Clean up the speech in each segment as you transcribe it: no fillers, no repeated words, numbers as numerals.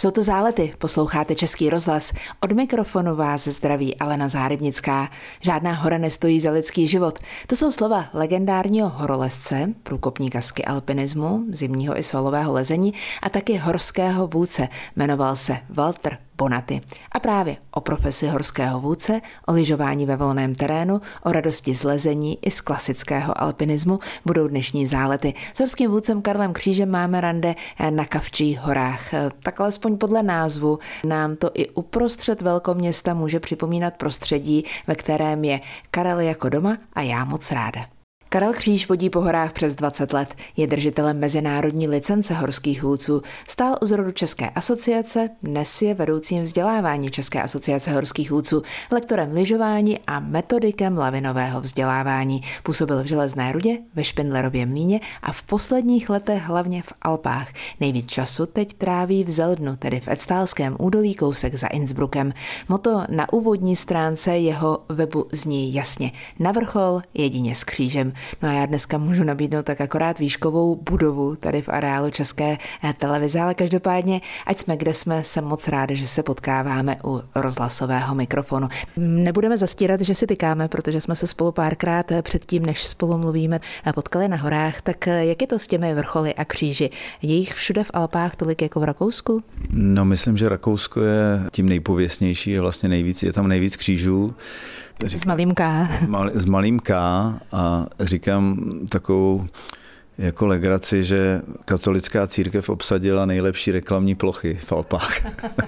Jsou to Zálety, posloucháte Český rozhlas. Od mikrofonu vás zdraví Alena Zárybnická. Žádná hora nestojí za lidský život. To jsou slova legendárního horolezce, průkopníka ski alpinismu, zimního i solového lezení a taky horského vůdce. Jmenoval se Walter Bonatti. A právě o profesi horského vůdce, o lyžování ve volném terénu, o radosti z lezení i z klasického alpinismu budou dnešní Zálety. S horským vůdcem Karlem Křížem máme rande na Kavčích horách. Tak alespoň podle názvu nám to i uprostřed velkoměsta může připomínat prostředí, ve kterém je Karel jako doma a já moc ráda. Karel Kříž vodí po horách přes 20 let, je držitelem mezinárodní licence horských vůdců, stál u zrodu České asociace, dnes je vedoucím vzdělávání České asociace horských vůdců, lektorem lyžování a metodikem lavinového vzdělávání. Působil v Železné Rudě, ve Špindlerově Mlýně a v posledních letech hlavně v Alpách. Nejvíc času teď tráví v Zeldnu, tedy v Etstálském údolí kousek za Innsbruckem. Motto na úvodní stránce jeho webu zní jasně: na vrchol jedině s křížem. No a já dneska můžu nabídnout tak akorát výškovou budovu tady v areálu České televize, ale každopádně, ať jsme kde jsme, jsem moc ráda, že se potkáváme u rozhlasového mikrofonu. Nebudeme zastírat, že si tykáme, protože jsme se spolu párkrát předtím, než spolu mluvíme, potkali na horách. Tak jak je to s těmi vrcholy a kříži? Je jich všude v Alpách tolik jako v Rakousku? No, myslím, že Rakousko je tím nejpověstnější, je vlastně nejvíc, je tam nejvíc křížů. S malým K. S malým K a říkám takovou jako legraci, že katolická církev obsadila nejlepší reklamní plochy v Alpách.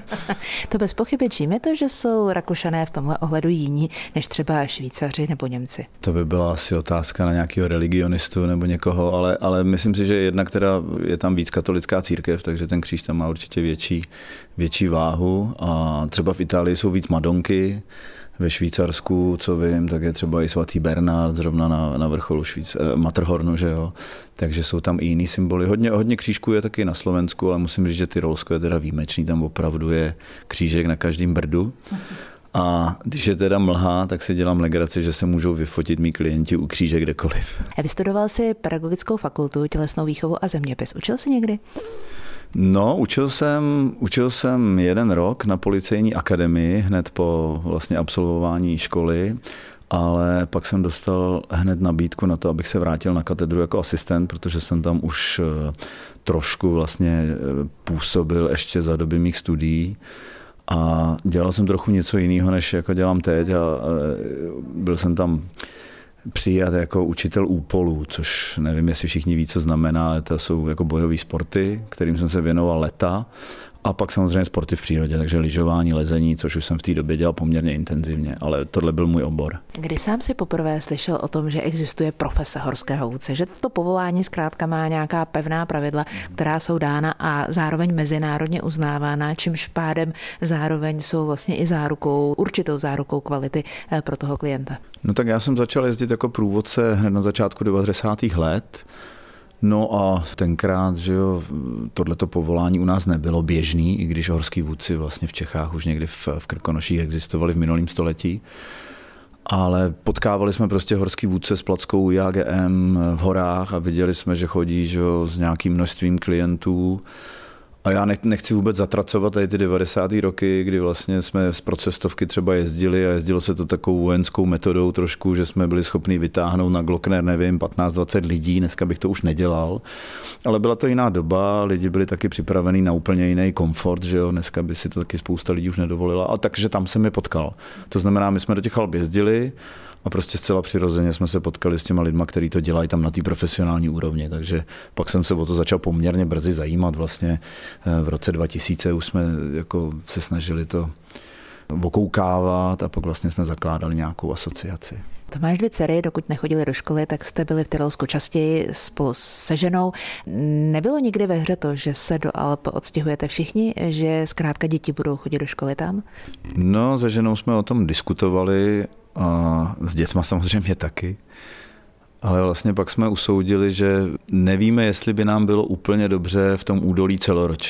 To bez pochyby. Čím je to, že jsou Rakušané v tomhle ohledu jiní než třeba Švýcaři nebo Němci? To by byla asi otázka na nějakého religionistu nebo někoho, ale myslím si, že jednak teda je tam víc katolická církev, takže ten kříž tam má určitě větší váhu a třeba v Itálii jsou víc Madonky. Ve Švýcarsku, co vím, tak je třeba i svatý Bernard zrovna na vrcholu Matterhornu, že jo. Takže jsou tam i jiný symboly. Hodně křížků je taky na Slovensku, ale musím říct, že Tyrolsko je teda výjimečný, tam opravdu je křížek na každém brdu. A když je teda mlha, tak si dělám legraci, že se můžou vyfotit mý klienti u kříže kdekoliv. Vystudoval jsi pedagogickou fakultu, tělesnou výchovu a zeměpis. Učil jsi někdy? No, učil jsem 1 rok na policejní akademii hned po vlastně absolvování školy, ale pak jsem dostal hned nabídku na to, abych se vrátil na katedru jako asistent, protože jsem tam už trošku vlastně působil ještě za doby mých studií a dělal jsem trochu něco jiného, než jako dělám teď a byl jsem tam přijat jako učitel úpolů, což nevím, jestli všichni ví, co znamená, ale to jsou jako bojové sporty, kterým jsem se věnoval leta. A pak samozřejmě sporty v přírodě, takže lyžování, lezení, což už jsem v té době dělal poměrně intenzivně, ale tohle byl můj obor. Kdy sám si poprvé slyšel o tom, že existuje profese horského vůdce, že to povolání zkrátka má nějaká pevná pravidla, která jsou dána a zároveň mezinárodně uznávána, čímž pádem zároveň jsou vlastně i určitou zárukou kvality pro toho klienta? No tak já jsem začal jezdit jako průvodce hned na začátku 90. let. No a tenkrát, že jo, tohleto povolání u nás nebylo běžný, i když horský vůdci vlastně v Čechách už někdy v Krkonoších existovali v minulém století. Ale potkávali jsme prostě horský vůdce s plackou IAGM v horách a viděli jsme, že chodí, že jo, s nějakým množstvím klientů. A já nechci vůbec zatracovat tady ty 90. roky, kdy vlastně jsme z procestovky třeba jezdili a jezdilo se to takovou vojenskou metodou trošku, že jsme byli schopni vytáhnout na Glockner, nevím, 15-20 lidí, dneska bych to už nedělal. Ale byla to jiná doba, lidi byli taky připravení na úplně jiný komfort, že jo, dneska by si to taky spousta lidí už nedovolila. A takže tam jsem je potkal. To znamená, my jsme do těch Alp jezdili a prostě zcela přirozeně jsme se potkali s těma lidma, kteří to dělají tam na té profesionální úrovni. Takže pak jsem se o to začal poměrně brzy zajímat. Vlastně v roce 2000 už jsme jako se snažili to okoukávat a pak vlastně jsme zakládali nějakou asociaci. To máš 2 dcery, dokud nechodili do školy, tak jste byli v Tyrolsku častěji spolu se ženou. Nebylo nikdy ve hře to, že se do Alp odstěhujete všichni, že zkrátka děti budou chodit do školy tam? No, se ženou jsme o tom diskutovali a s dětma samozřejmě taky. Ale vlastně pak jsme usoudili, že nevíme, jestli by nám bylo úplně dobře v tom údolí celoročně.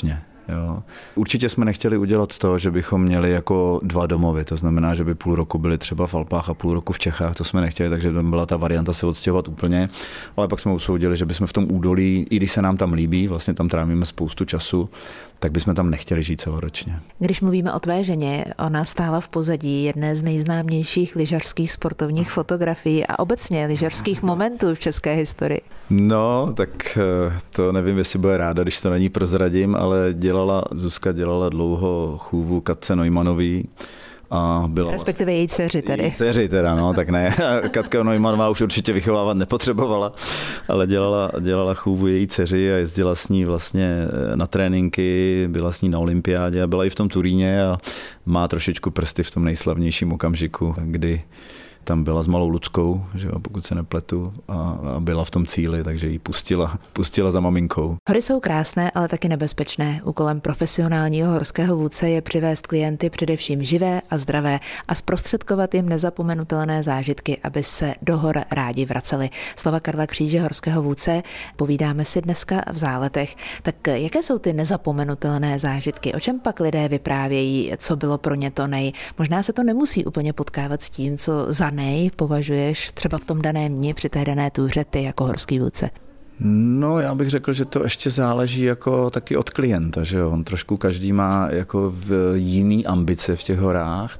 Jo. Určitě jsme nechtěli udělat to, že bychom měli jako 2 domovy, to znamená, že by půl roku byli třeba v Alpách a půl roku v Čechách, to jsme nechtěli, takže tam byla ta varianta se odstěhovat úplně, ale pak jsme usoudili, že bychom v tom údolí, i když se nám tam líbí, vlastně tam trávíme spoustu času, tak bychom tam nechtěli žít celoročně. Když mluvíme o tvé ženě, ona stála v pozadí jedné z nejznámějších lyžařských sportovních fotografií a obecně lyžařských momentů v české historii. No, tak to nevím, jestli bude ráda, když to na ní prozradím, ale Zuzka dělala dlouho chůvu Katce Neumannový. A byla respektive její dceři tedy. Její dceři teda, no, tak ne. Katka Neumannová už určitě vychovávat nepotřebovala, ale dělala chůvu její dceři a jezdila s ní vlastně na tréninky, byla s ní na olympiádě a byla i v tom Turíně a má trošičku prsty v tom nejslavnějším okamžiku, kdy tam byla s malou Luckou, že jo, pokud se nepletu, a byla v tom cíli, takže ji pustila za maminkou. Hory jsou krásné, ale taky nebezpečné. Úkolem profesionálního horského vůdce je přivést klienty především živé a zdravé a zprostředkovat jim nezapomenutelné zážitky, aby se do hor rádi vraceli. Slova Karla Kříže, horského vůdce, povídáme si dneska v Záletech. Tak jaké jsou ty nezapomenutelné zážitky? O čem pak lidé vyprávějí, co bylo pro ně to nej? Možná se to nemusí úplně potkávat s tím, co za nej považuješ třeba v tom daném dni při té dané túře ty jako horský vůdce? No, já bych řekl, že to ještě záleží jako taky od klienta, že jo. On trošku každý má jako jiný ambice v těch horách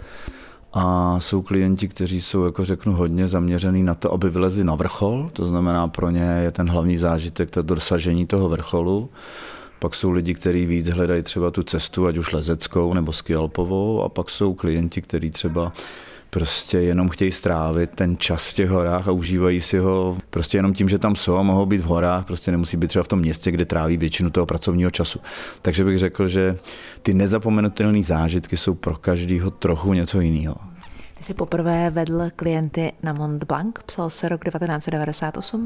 a jsou klienti, kteří jsou, jako řeknu, hodně zaměřený na to, aby vylezli na vrchol, to znamená pro ně je ten hlavní zážitek to dosažení toho vrcholu. Pak jsou lidi, kteří víc hledají třeba tu cestu, ať už lezeckou nebo skialpovou, a pak jsou klienti, kteří třeba prostě jenom chtějí strávit ten čas v těch horách a užívají si ho prostě jenom tím, že tam jsou a mohou být v horách, prostě nemusí být třeba v tom městě, kde tráví většinu toho pracovního času. Takže bych řekl, že ty nezapomenutelné zážitky jsou pro každého trochu něco jiného. Ty jsi poprvé vedl klienty na Mont Blanc, psal se rok 1998?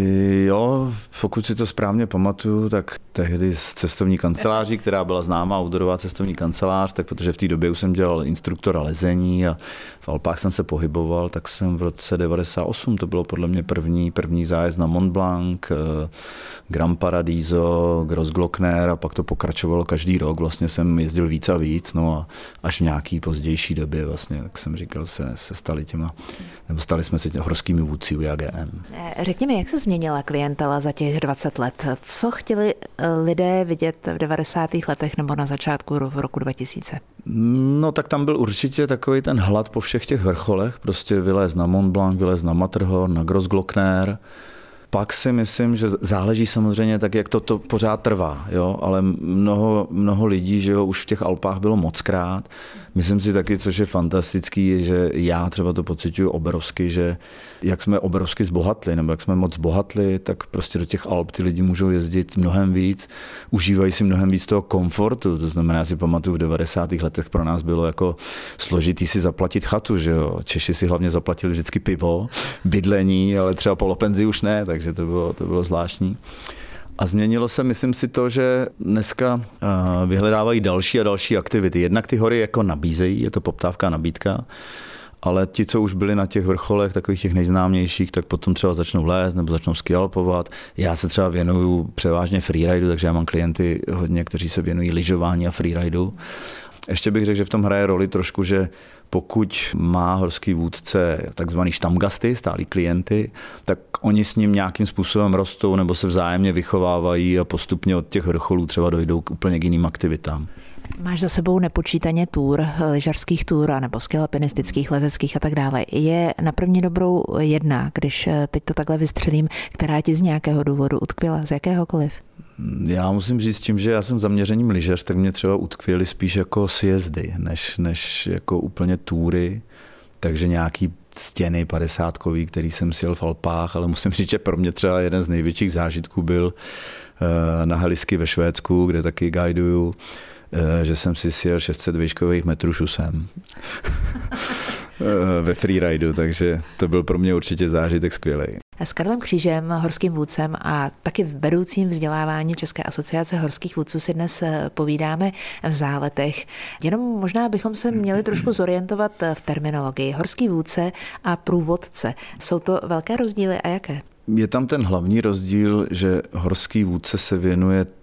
Jo, pokud si to správně pamatuju, tak tehdy z cestovní kanceláří, která byla známá, outdoorová cestovní kancelář, tak protože v té době už jsem dělal instruktora lezení a v Alpách jsem se pohyboval, tak jsem v roce 98, to bylo podle mě první zájezd na Mont Blanc, Gran Paradiso, Grossglockner a pak to pokračovalo každý rok, vlastně jsem jezdil víc a víc, no a až v nějaký pozdější době vlastně, tak jsem říkal, se stali jsme se horskými vůdci u AGM. Řekni mi, jak se změnila klientela za těch 20 let? Co chtěli lidé vidět v 90. letech nebo na začátku roku 2000? No tak tam byl určitě takový ten hlad po všech těch vrcholech, prostě vylézt na Mont Blanc, vylézt na Matterhorn, na Grossglockner. Pak si myslím, že záleží samozřejmě tak, jak to pořád trvá, jo? Ale mnoho lidí, že jo, už v těch Alpách bylo mockrát. Myslím si taky, což je fantastický, že já třeba to pociťuju obrovsky, že jak jsme obrovsky zbohatli, nebo jak jsme moc zbohatli, tak prostě do těch Alp ty lidi můžou jezdit mnohem víc, užívají si mnohem víc toho komfortu. To znamená, já si pamatuju, v 90. letech pro nás bylo jako složitý si zaplatit chatu, že jo. Češi si hlavně zaplatili vždycky pivo, bydlení, ale třeba polopenzi už ne, takže to bylo zvláštní. A změnilo se, myslím si, to, že dneska vyhledávají další a další aktivity. Jednak ty hory jako nabízejí, je to poptávka a nabídka, ale ti, co už byli na těch vrcholech, takových těch nejznámějších, tak potom třeba začnou lézt nebo začnou skialpovat. Já se třeba věnuju převážně freeridu, takže já mám klienty hodně, kteří se věnují lyžování a freeridu. Ještě bych řekl, že v tom hraje roli trošku, že pokud má horský vůdce takzvaný štamgasty, stálí klienty, tak oni s ním nějakým způsobem rostou nebo se vzájemně vychovávají a postupně od těch vrcholů třeba dojdou k úplně jiným aktivitám. Máš za sebou nepočítaně túr, lyžařských túr nebo skialpinistických, lezeckých a tak dále. Je na první dobrou jedna, když teď to takhle vystřelím, která ti z nějakého důvodu utkvěla, z jakéhokoliv? Já musím říct tím, že já jsem zaměřením lyžař, tak mě třeba utkvěly spíš jako sjezdy, než jako úplně túry, takže nějaký stěny 50kový, který jsem sjel v Alpách, ale musím říct, že pro mě třeba jeden z největších zážitků byl na Heliski ve Švédsku, kde taky guiduju, že jsem si sjel 600 výškových metrů šusem ve freeridu, takže to byl pro mě určitě zážitek skvělý. S Karlem Křížem, horským vůdcem a taky vedoucím vzdělávání České asociace horských vůdců si dnes povídáme v Záletech. Jenom možná bychom se měli trošku zorientovat v terminologii. Horský vůdce a průvodce. Jsou to velké rozdíly a jaké? Je tam ten hlavní rozdíl, že horský vůdce se věnuje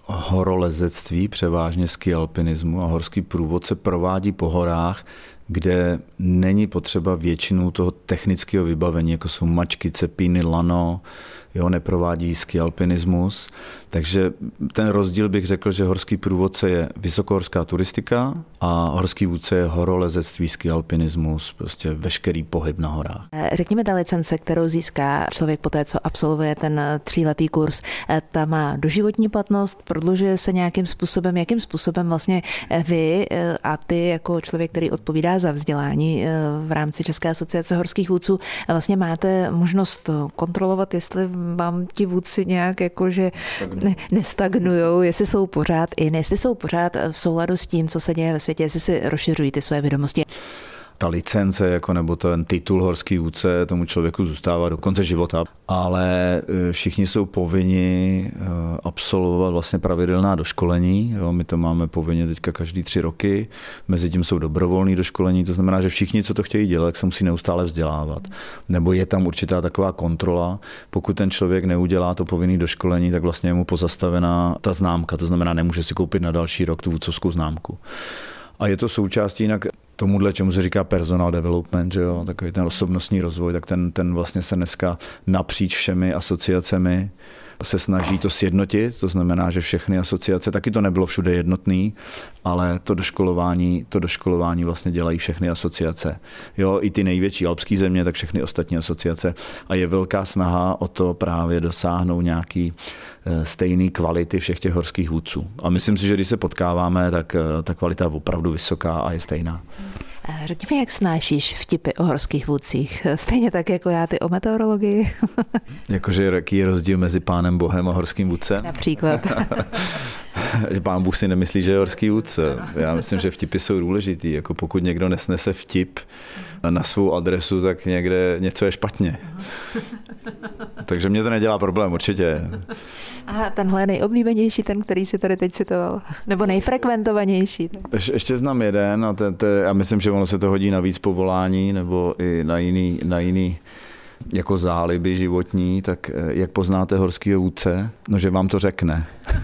horolezectví, převážně ski alpinismu, a horský průvodce provádí po horách, kde není potřeba většinu toho technického vybavení, jako jsou mačky, cepíny, lano, neprovádí ski alpinismus. Takže ten rozdíl bych řekl, že horský průvodce je vysokohorská turistika a horský vůdce je horolezectví, ski alpinismus, prostě veškerý pohyb na horách. Řekněme, ta licence, kterou získá člověk poté, co absolvuje ten 3letý kurz, ta má doživotní platnost, prodlužuje se nějakým způsobem, jakým způsobem vlastně vy a ty jako člověk, který odpovídá za vzdělání v rámci České asociace horských vůdců, vlastně máte možnost kontrolovat, jestli vám ti vůdci nějak jakože nestagnujou, jestli jsou pořád v souladu s tím, co se děje ve světě, jestli si rozšiřují ty své vědomosti. Ta licence nebo ten titul horský vůdce tomu člověku zůstává do konce života, ale všichni jsou povinni absolvovat vlastně pravidelná doškolení. My to máme povinně teďka každý 3 roky, mezi tím jsou dobrovolný doškolení, to znamená, že všichni, co to chtějí dělat, se musí neustále vzdělávat. Nebo je tam určitá taková kontrola, pokud ten člověk neudělá to povinné doškolení, tak vlastně je mu pozastavená ta známka, to znamená, nemůže si koupit na další rok tu vůdcovskou známku. A je to součástí jinak tomuhle, čemu se říká personal development, že jo, takový ten osobnostní rozvoj, tak ten vlastně se dneska napříč všemi asociacemi se snaží to sjednotit, to znamená, že všechny asociace, taky to nebylo všude jednotný, ale to doškolování vlastně dělají všechny asociace. Jo, i ty největší alpské země, tak všechny ostatní asociace, a je velká snaha o to právě dosáhnout nějaký stejný kvality všech těch horských vůdců. A myslím si, že když se potkáváme, tak ta kvalita je opravdu vysoká a je stejná. Řekni mi, jak snášíš vtipy o horských vůdcích? Stejně tak jako já ty o meteorologii? Jakože jaký je rozdíl mezi Pánem Bohem a horským vůdcem? Například. Pán Bůh si nemyslí, že je horský vůdce. Já myslím, že vtipy jsou důležitý. Jako pokud někdo nesnese vtip na svou adresu, tak někde něco je špatně. Takže mě to nedělá problém, určitě. A tenhle je nejoblíbenější, ten, který si tady teď citoval? Nebo nejfrekventovanější? Ještě znám jeden a já myslím, že ono se to hodí na víc povolání nebo i na jiný jako záliby životní, tak jak poznáte horského vůdce? No, že vám to řekne.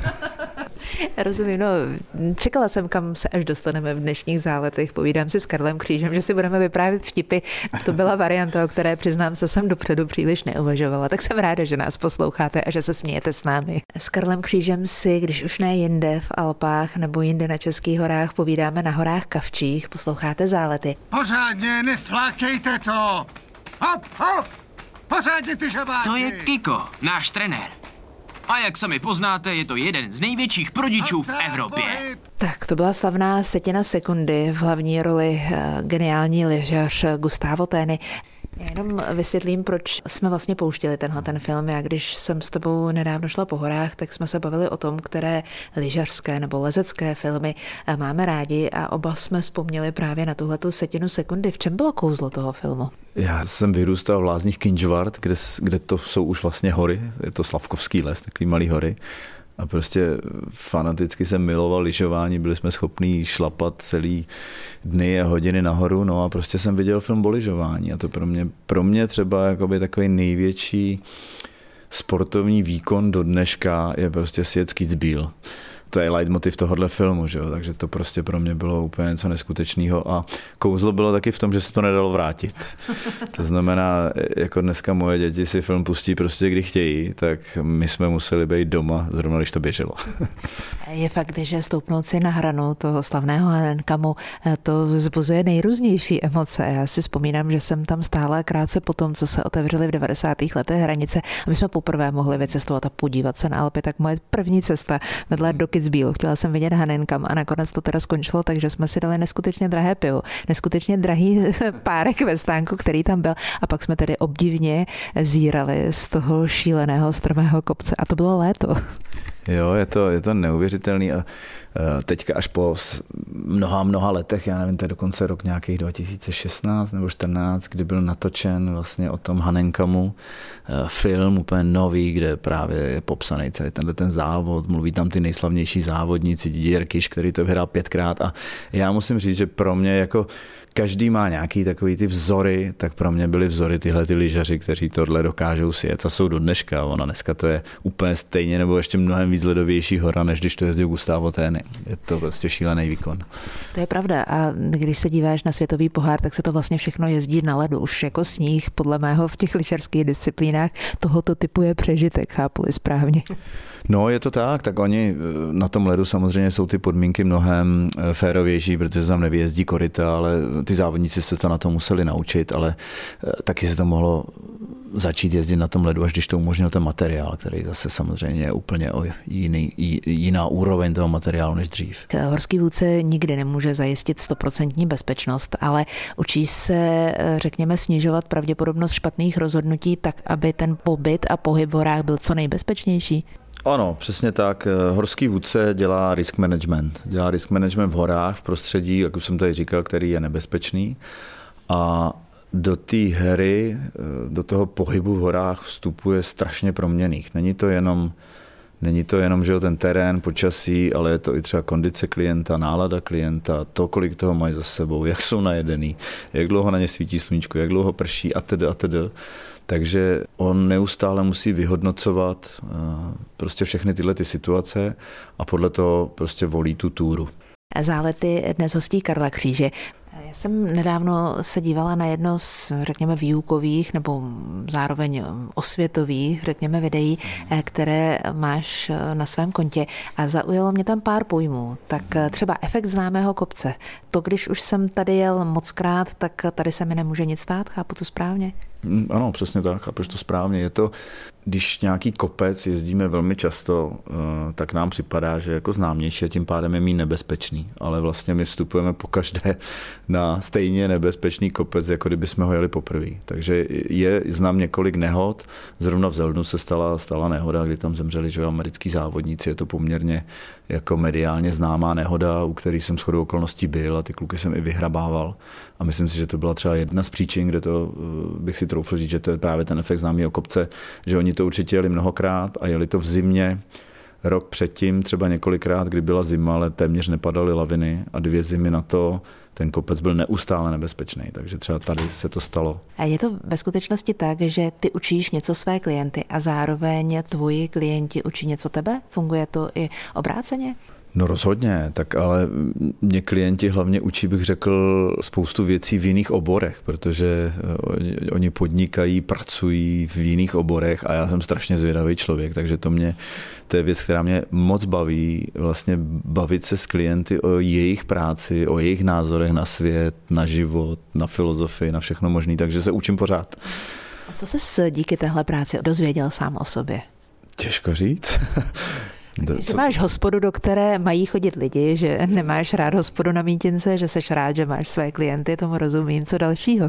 Rozumím, čekala jsem, kam se až dostaneme v dnešních záletech. Povídám si s Karlem Křížem, že si budeme vyprávět vtipy. To byla varianta, o které, přiznám se, jsem dopředu příliš neuvažovala. Tak jsem ráda, že nás posloucháte a že se smějete s námi. S Karlem Křížem si, když už ne jinde v Alpách nebo jinde na Českých horách, povídáme na horách Kavčích. Posloucháte Zálety. Pořádně neflákejte to! Hop, hop! Pořádně ty žabáky! To je Kiko, náš trenér. A jak sami poznáte, je to jeden z největších prodičů v Evropě. Tak to byla slavná setina sekundy, v hlavní roli geniální lyžař Gustavo Tény. Já jenom vysvětlím, proč jsme vlastně pouštěli ten film. Já když jsem s tebou nedávno šla po horách, tak jsme se bavili o tom, které lyžařské nebo lezecké filmy máme rádi a oba jsme vzpomněli právě na tuhletu setinu sekundy. V čem bylo kouzlo toho filmu? Já jsem vyrůstal v Lázních Kynžvart, kde to jsou už vlastně hory, je to Slavkovský les, takový malý hory. A prostě fanaticky jsem miloval lyžování, byli jsme schopní šlapat celý dny a hodiny nahoru, no a prostě jsem viděl film o lyžování a to pro mě třeba jakoby takový největší sportovní výkon do dneška je prostě sjet Kitzbühel. To je leitmotiv tohohle filmu, že jo? Takže to prostě pro mě bylo úplně něco neskutečného a kouzlo bylo taky v tom, že se to nedalo vrátit. To znamená, jako dneska moje děti si film pustí prostě kdy chtějí, tak my jsme museli být doma, zrovna když to běželo. Je fakt, že stoupnout si na hranu toho slavného Hahnenkammu, to vzbuzuje nejrůznější emoce. Já si vzpomínám, že jsem tam stála krátce po tom, co se otevřely v 90. letech hranice a my jsme poprvé mohli vycestovat a podívat se na Alpy, tak moje první cesta vedla do Kitzbühelu. Chtěla jsem vidět Hahnenkamm a nakonec to teda skončilo, takže jsme si dali neskutečně drahé pivo, neskutečně drahý párek ve stánku, který tam byl a pak jsme tedy obdivně zírali z toho šíleného strmého kopce a to bylo léto. Jo, je to neuvěřitelný a teďka až po mnoha letech, já nevím, to je dokonce rok nějakých 2016 nebo 14, kdy byl natočen vlastně o tom Hanenkamu film úplně nový, kde právě je popsaný celý ten závod, mluví tam ty nejslavnější závodníci, Didier Kiš, který to vyhrál 5krát a já musím říct, že pro mě jako každý má nějaký takový ty vzory, tak pro mě byly vzory tyhle ty lyžaři, kteří tohle dokážou sjet a jsou do dneška. Ona dneska to je úplně stejně nebo ještě mnohem víc ledovější hora, než když to jezdil Gustavo Tény. Je to prostě šílený výkon. To je pravda a když se díváš na světový pohár, tak se to vlastně všechno jezdí na ledu. Už jako sníh, podle mého v těch lyžařských disciplínách tohoto typu je přežitek, chápu-li správně. No, je to tak oni na tom ledu samozřejmě jsou ty podmínky mnohem férovější, protože se tam nevyjezdí koryta, ale ty závodníci se to na to museli naučit, ale taky se to mohlo začít jezdit na tom ledu, až když to umožnil ten materiál, který zase samozřejmě je úplně o jiná úroveň toho materiálu než dřív. Horský vůdce nikdy nemůže zajistit 100% bezpečnost, ale učí se, řekněme, snižovat pravděpodobnost špatných rozhodnutí tak, aby ten pobyt a pohyb v horách byl co nejbezpečnější. Ano, přesně tak. Horský vůdce dělá risk management. Dělá risk management v horách, v prostředí, jak už jsem tady říkal, který je nebezpečný. A do té hry, do toho pohybu v horách vstupuje strašně proměnných. Není to jenom, že ten terén, počasí, ale je to i třeba kondice klienta, nálada klienta, to, kolik toho mají za sebou, jak jsou najedený, jak dlouho na ně svítí sluníčko, jak dlouho prší atd. Takže on neustále musí vyhodnocovat prostě všechny tyhle ty situace a podle toho prostě volí tu túru. Zálety dnes hostí Karla Kříže. Já jsem nedávno se dívala na jedno z, řekněme, výukových nebo zároveň osvětových, řekněme, videí, které máš na svém kontě a zaujalo mě tam pár pojmů. Tak třeba efekt známého kopce. To, když už jsem tady jel mockrát, tak tady se mi nemůže nic stát, chápu to správně? Ano, přesně tak, chápeš to správně. Je to, když nějaký kopec jezdíme velmi často, tak nám připadá, že jako známější a tím pádem je méně nebezpečný. Ale vlastně my vstupujeme pokaždé na stejně nebezpečný kopec, jako kdyby jsme ho jeli poprvé. Takže znám několik nehod. Zrovna v Zeldnu se stala nehoda, kdy tam zemřeli americký závodníci. Je to poměrně jako mediálně známá nehoda, u který jsem shodou okolností byl a ty kluky jsem i vyhrabával. A myslím si, že to byla třeba jedna z příčin, kde to bych si troufl říct, že to je právě ten efekt známého kopce, že oni to určitě jeli mnohokrát a jeli to v zimě, rok předtím třeba několikrát, kdy byla zima, ale téměř nepadaly laviny a 2 zimy na to ten kopec byl neustále nebezpečný, takže třeba tady se to stalo. A je to ve skutečnosti tak, že ty učíš něco své klienty a zároveň tvoji klienti učí něco tebe? Funguje to i obráceně? No rozhodně, tak ale mě klienti hlavně učí, bych řekl, spoustu věcí v jiných oborech, protože oni podnikají, pracují v jiných oborech a já jsem strašně zvědavý člověk, takže to je věc, která mě moc baví, vlastně bavit se s klienty o jejich práci, o jejich názorech na svět, na život, na filozofii, na všechno možné, takže se učím pořád. A co ses díky téhle práci dozvěděl sám o sobě? Těžko říct. Že máš hospodu, do které mají chodit lidi, že nemáš rád hospodu na mítince, že seš rád, že máš své klienty, tomu rozumím. Co dalšího?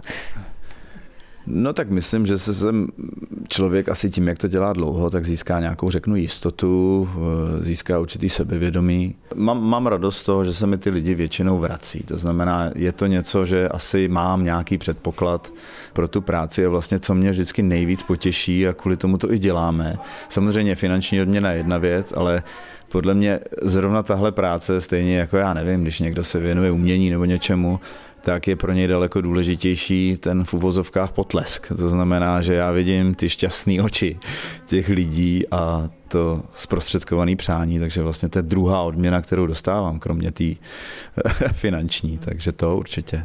No tak myslím, že jsem člověk asi tím, jak to dělá dlouho, tak získá nějakou, řeknu, jistotu, získá určitý sebevědomí. Mám radost z toho, že se mi ty lidi většinou vrací. To znamená, je to něco, že asi mám nějaký předpoklad pro tu práci a vlastně co mě vždycky nejvíc potěší a kvůli tomu to i děláme. Samozřejmě finanční odměna je jedna věc, ale podle mě zrovna tahle práce, stejně jako já nevím, když někdo se věnuje umění nebo něčemu, tak je pro něj daleko důležitější ten v uvozovkách potlesk. To znamená, že já vidím ty šťastné oči těch lidí a to zprostředkované přání, takže vlastně to je druhá odměna, kterou dostávám, kromě té finanční, takže to určitě.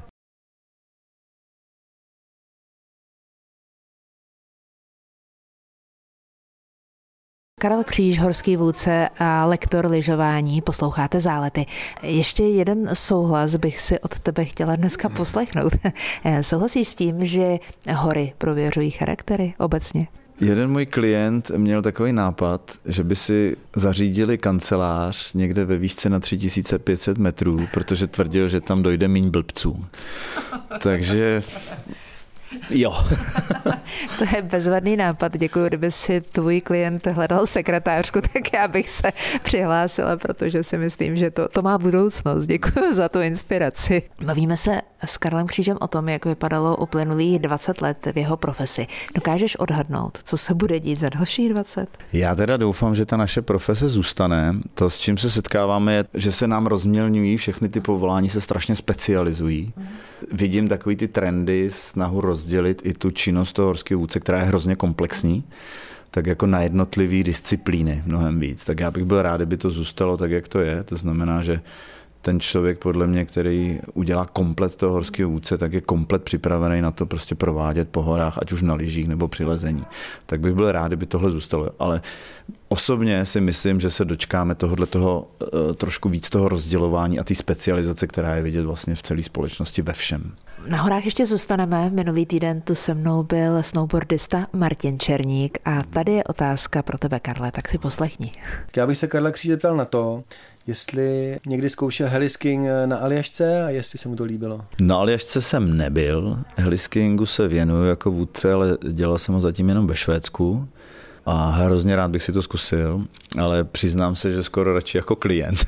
Karel Kříž, horský vůdce a lektor lyžování, posloucháte Zálety. Ještě jeden souhlas bych si od tebe chtěla dneska poslechnout. Souhlasíš s tím, že hory prověřují charaktery obecně? Jeden můj klient měl takový nápad, že by si zařídili kancelář někde ve výšce na 3500 metrů, protože tvrdil, že tam dojde míň blbců. Takže Jo. To je bezvadný nápad. Děkuji, kdyby si tvůj klient hledal sekretářku, tak já bych se přihlásila, protože si myslím, že to má budoucnost. Děkuji za tu inspiraci. Bavíme se s Karlem Křížem o tom, jak vypadalo uplynulých 20 let v jeho profesi. Dokážeš odhadnout, co se bude dít za dalších 20? Já teda doufám, že ta naše profese zůstane. To, s čím se setkáváme, je, že se nám rozmělňují, všechny ty povolání se strašně specializují. Vidím takový ty trendy, snahu rozdělit i tu činnost toho horského vůdce, která je hrozně komplexní, tak jako na jednotlivý disciplíny mnohem víc. Tak já bych byl rád, kdyby to zůstalo tak, jak to je. To znamená, že ten člověk podle mě, který udělá komplet toho horského vůdce, tak je komplet připravený na to prostě provádět po horách, ať už na lyžích nebo při lezení. Tak bych byl rád, kdyby tohle zůstalo. Ale osobně si myslím, že se dočkáme tohoto trošku víc toho rozdělování a té specializace, která je vidět vlastně v celé společnosti ve všem. Na horách ještě zůstaneme. Minulý týden tu se mnou byl snowboardista Martin Černík a tady je otázka pro tebe, Karle, tak si poslechni. Já bych se Karla Kříže ptal na to, jestli někdy zkoušel heliskiing na Aljašce a jestli se mu to líbilo. Na Aljašce jsem nebyl, heliskiingu se věnuju jako vůdce, ale dělal jsem ho zatím jenom ve Švédsku a hrozně rád bych si to zkusil, ale přiznám se, že skoro radši jako klient.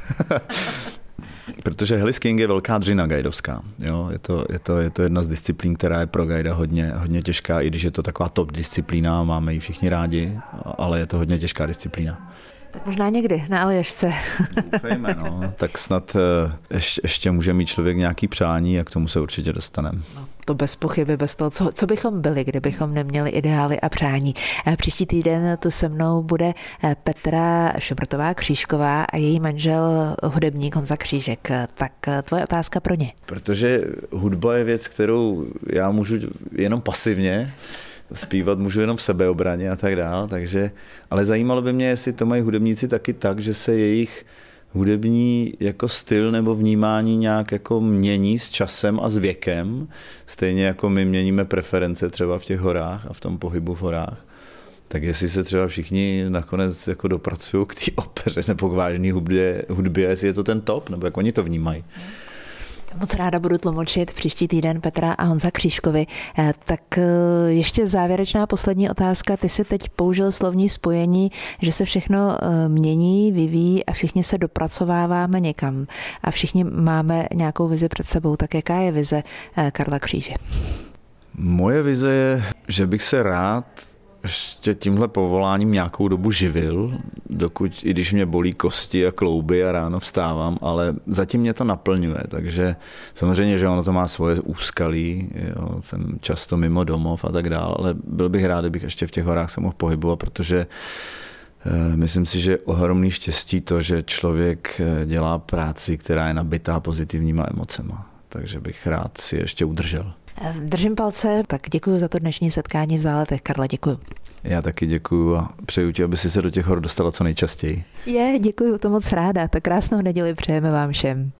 Protože heliskiing je velká dřina guidovská. Jo? Je to jedna z disciplín, která je pro guida hodně těžká, i když je to taková top disciplína, máme ji všichni rádi, ale je to hodně těžká disciplína. Tak možná někdy na Aljašce. Doufejme, no. Tak snad ještě může mít člověk nějaký přání a k tomu se určitě dostaneme. No, to bez pochyby, bez toho, co bychom byli, kdybychom neměli ideály a přání. Příští týden tu se mnou bude Petra Šubrtová Křížková a její manžel hudebník Honza Křížek. Tak tvoje otázka pro ně. Protože hudba je věc, kterou já můžu jenom pasivně, zpívat můžu jenom v sebeobraně a tak dále, takže, ale zajímalo by mě, jestli to mají hudebníci taky tak, že se jejich hudební jako styl nebo vnímání nějak jako mění s časem a s věkem, stejně jako my měníme preference třeba v těch horách a v tom pohybu v horách. Tak jestli se třeba všichni nakonec jako dopracují k té opeře nebo k vážné hudbě, jestli je to ten top, nebo jak oni to vnímají. Moc ráda budu tlumočit příští týden Petra a Honza Křížkovi. Tak ještě závěrečná poslední otázka. Ty jsi teď použil slovní spojení, že se všechno mění, vyvíjí a všichni se dopracováváme někam a všichni máme nějakou vizi před sebou. Tak jaká je vize Karla Kříže? Moje vize je, že bych se rád ještě tímhle povoláním nějakou dobu živil, dokud, i když mě bolí kosti a klouby a ráno vstávám, ale zatím mě to naplňuje, takže samozřejmě, že ono to má svoje úskalí, jo, jsem často mimo domov a tak dále, ale byl bych rád, kdybych ještě v těch horách se mohl pohybovat, protože myslím si, že je ohromný štěstí to, že člověk dělá práci, která je nabitá pozitivníma emocema, takže bych rád si ještě udržel. Držím palce, tak děkuji za to dnešní setkání v Záletech. Karla, děkuji. Já taky děkuji a přeju ti, aby si se do těch hor dostala co nejčastěji. Děkuji, to moc ráda. Tak krásnou neděli přejeme vám všem.